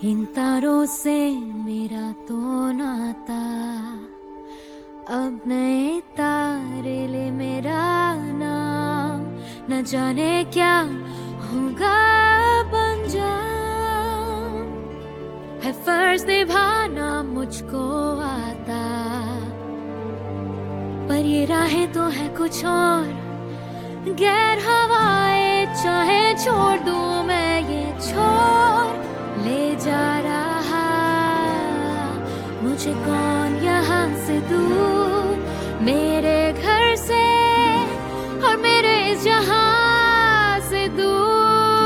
इन तारों से मेरा तो नाता, अब नए तारे ले मेरा नाम, न जाने क्या होगा बन जाऊं। है फर्ज निभाना मुझको आता, पर ये राहें तो है कुछ और। गैर हवाएं चाहे छोड़ दूं मैं ये छोर, ले जा रहा मुझे कौन यहाँ से दूर, मेरे घर से और मेरे इस जहां से दूर।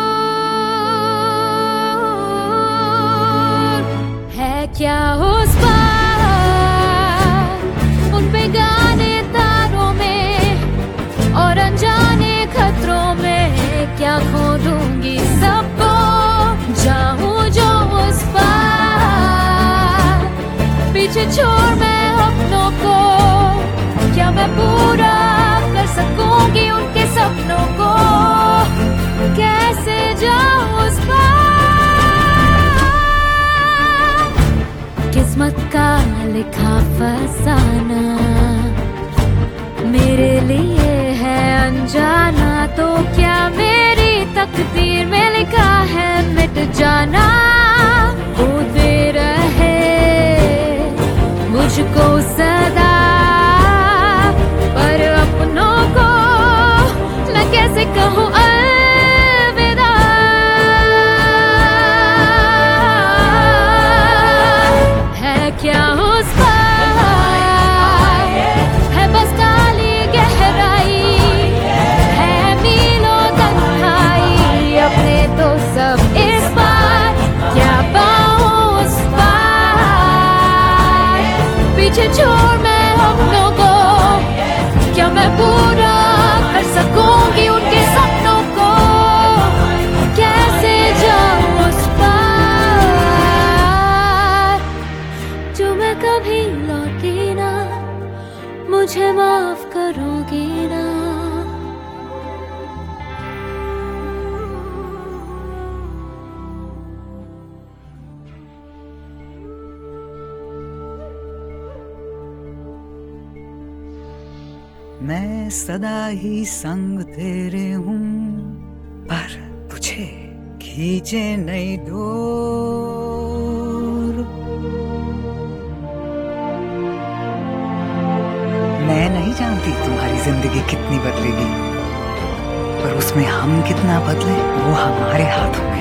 है क्या उस पार उन बेगाने तारों में और अनजाने खतरों में, क्या खो दूंगी सबको जाऊं जो उस पार। पीछे छोड़ मैं अपनों को, क्या मैं पूरा कर सकूंगी उनके सपनों को, कैसे जाऊं उस पार। किस्मत का लिखा फसाना मेरे लिए है अनजाना, तो क्या मेरी तकदीर में लिखा है मिट जाना। होते रहे मुझको सदा, पर अपनों को मैं कैसे कहूँ अलविदा। है क्या उस पार, है बस काली गहराई, है मीलों तन्हाई, अपने तो सब इस पार, क्या पाऊं उस पार। पीछे छोड़ मैं अपनों को, क्या मैं पूरा कर सकूंगी उनके सपनों को, कैसे जाऊं उस पार। जो मैं कभी लौटी ना, मुझे माफ करोगी ना। मैं सदा ही संग तेरे हूँ, पर तुझे खींचे नहीं दूर। मैं नहीं जानती तुम्हारी जिंदगी कितनी बदलेगी, पर उसमें हम कितना बदले वो हमारे हाथों में।